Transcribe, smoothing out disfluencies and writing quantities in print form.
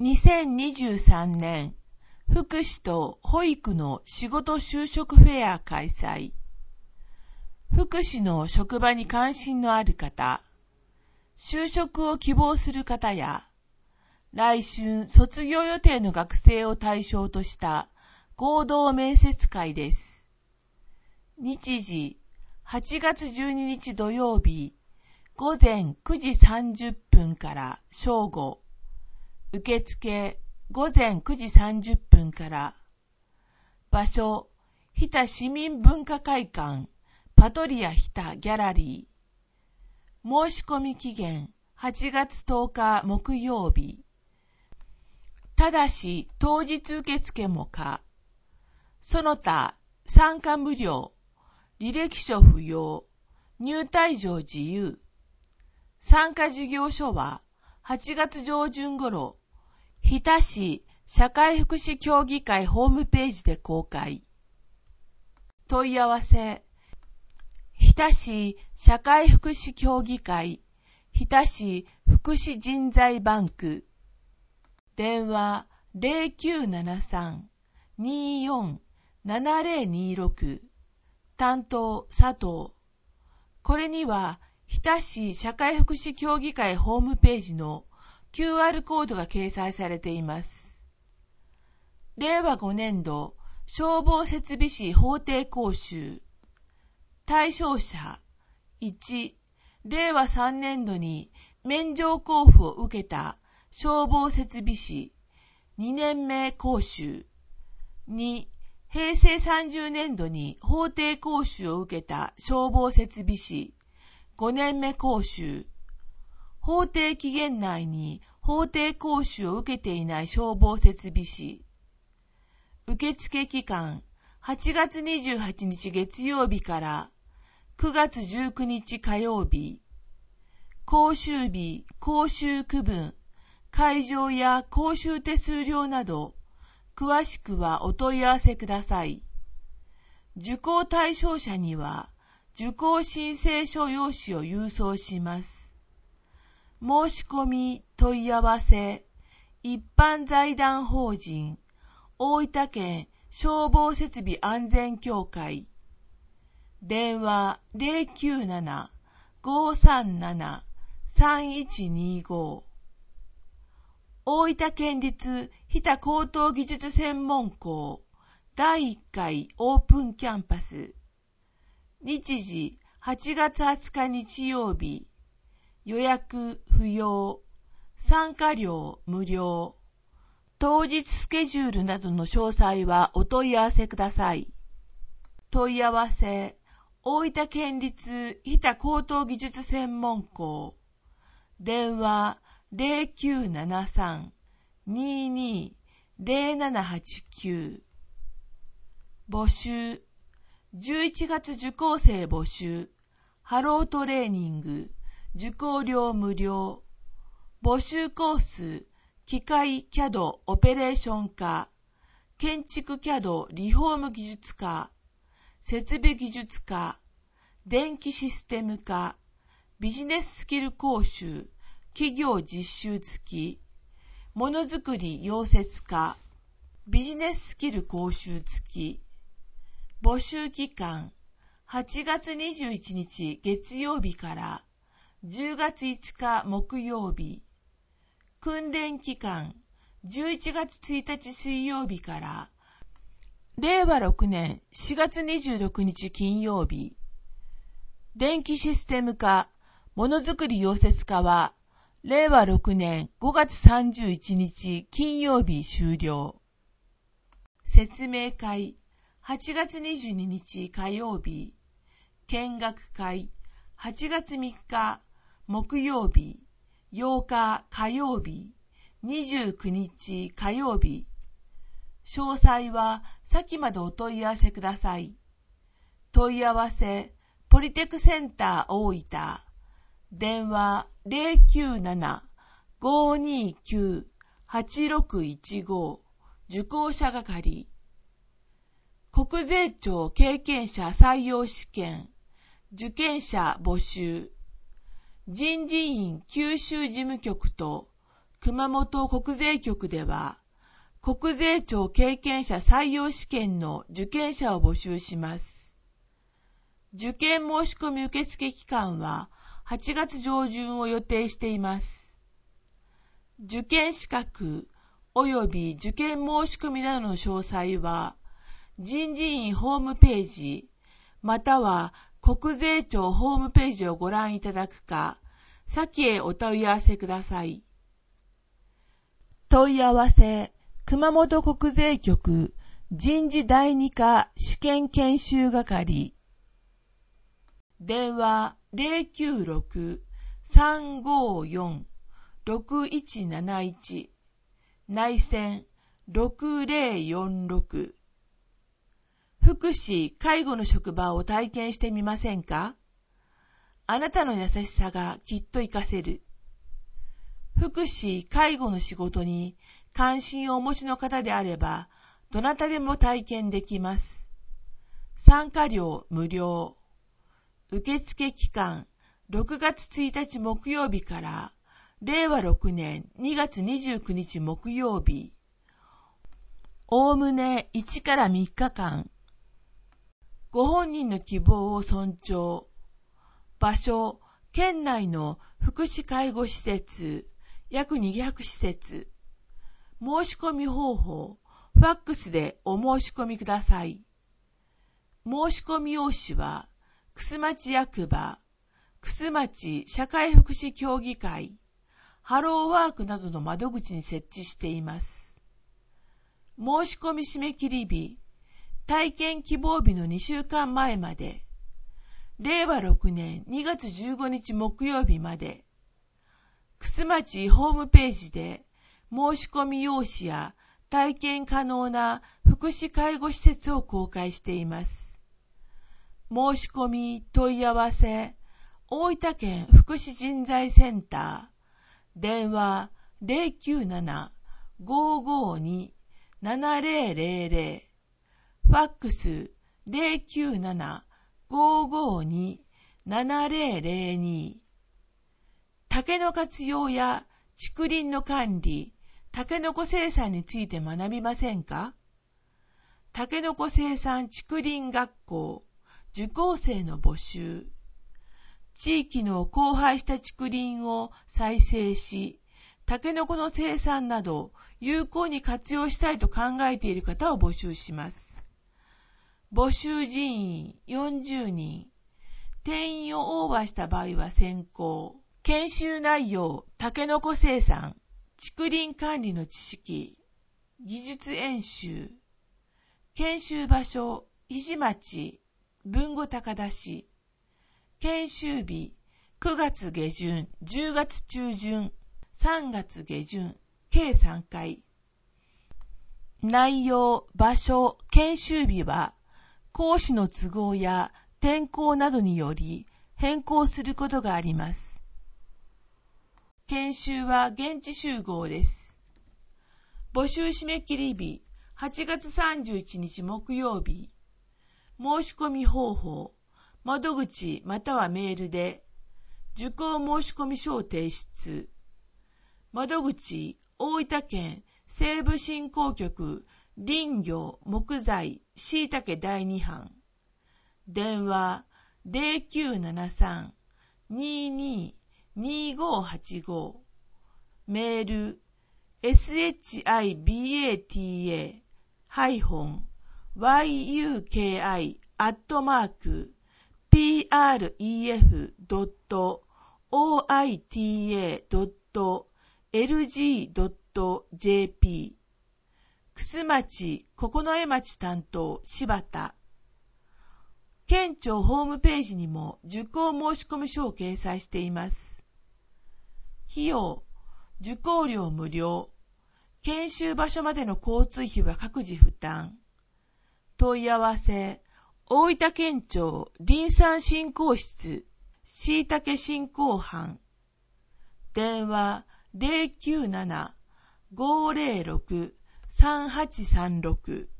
2023年福祉と保育の仕事就職フェア開催。福祉の職場に関心のある方、就職を希望する方や、来春卒業予定の学生を対象とした合同面接会です。日時8月12日土曜日午前9時30分から正午、受付午前9時30分から、場所日田市民文化会館パトリア日田ギャラリー、申し込み期限8月10日木曜日、ただし当日受付も可。その他参加無料、履歴書不要、入退場自由。参加事業所は8月上旬頃、日田市社会福祉協議会ホームページで公開。問い合わせ、日田市社会福祉協議会、日田市福祉人材バンク。電話 0973-24-7026 担当佐藤。これには日田市社会福祉協議会ホームページの QR コードが掲載されています。令和5年度消防設備士法定講習。対象者1、令和3年度に免状交付を受けた消防設備士2年目講習。2、平成30年度に法定講習を受けた消防設備士5年目講習。法定期限内に法定講習を受けていない消防設備士。受付期間8月28日月曜日から9月19日火曜日。講習日、講習区分、会場や講習手数料など、詳しくはお問い合わせください。受講対象者には、受講申請書用紙を郵送します。申し込み、問い合わせ、一般財団法人、大分県消防設備安全協会。電話097-537-3125。大分県立日田高等技術専門校第1回オープンキャンパス。日時8月20日日曜日。予約不要。参加料無料。当日スケジュールなどの詳細はお問い合わせください。問い合わせ、大分県立日田高等技術専門校。電話0973-22-0789。募集、11月受講生募集、ハロートレーニング、受講料無料。募集コース、機械 CAD オペレーション科、建築 CAD リフォーム技術科、設備技術科、電気システム科、ビジネススキル講習、企業実習付き、ものづくり溶接科、ビジネススキル講習付き。募集期間、8月21日月曜日から10月5日木曜日。訓練期間、11月1日水曜日から令和6年4月26日金曜日。電気システム科、ものづくり溶接科は令和6年5月31日金曜日終了。説明会、8月22日火曜日。見学会、8月3日木曜日。8日火曜日。29日火曜日。詳細は先までお問い合わせください。問い合わせ、ポリテクセンター大分。電話097-529-8615。受講者係。国税庁経験者採用試験。受験者募集。人事院九州事務局と熊本国税局では、国税庁経験者採用試験の受験者を募集します。受験申し込み受付期間は8月上旬を予定しています。受験資格及び受験申し込みなどの詳細は、人事院ホームページ、または国税庁ホームページをご覧いただくか、先へお問い合わせください。問い合わせ、熊本国税局人事第二課試験研修係。電話096-354-6171、内線6046。福祉・介護の職場を体験してみませんか？あなたの優しさがきっと活かせる。福祉・介護の仕事に関心をお持ちの方であれば、どなたでも体験できます。参加料無料。受付期間6月1日木曜日から令和6年2月29日木曜日。おおむね1から3日間。ご本人の希望を尊重。場所、県内の福祉介護施設、約200施設。申し込み方法、ファックスでお申し込みください。申し込み用紙は、楠町役場、楠町社会福祉協議会、ハローワークなどの窓口に設置しています。申し込み締め切り日、体験希望日の2週間前まで、令和6年2月15日木曜日まで、楠町ホームページで申し込み用紙や体験可能な福祉介護施設を公開しています。申し込み問い合わせ、大分県福祉人材センター、電話097-552-7000、ファックス097-552-7002。竹の活用や竹林の管理、タケノコ生産について学びませんか？タケノコ生産竹林学校受講生の募集。地域の荒廃した竹林を再生し、タケノコの生産など有効に活用したいと考えている方を募集します。募集人員40人。定員をオーバーした場合は選考。研修内容、タケノコ生産、竹林管理の知識、技術演習。研修場所、日出町、豊後高田市。研修日、9月下旬、10月中旬、3月下旬、計3回。内容、場所、研修日は、講師の都合や天候などにより変更することがあります。研修は現地集合です。募集締め切り日、8月31日木曜日。申し込み方法、窓口またはメールで、受講申し込み書を提出。窓口、大分県西部振興局林業木材椎茸第2班。電話0973-22-2585。メール shibata-pref-yuki@pref.oita.lg.jp。 楠町九重町担当柴田。県庁ホームページにも受講申し込み書を掲載しています。費用、受講料無料。研修場所までの交通費は各自負担。問い合わせ、大分県庁林産振興室椎茸振興班。電話097-506-3836。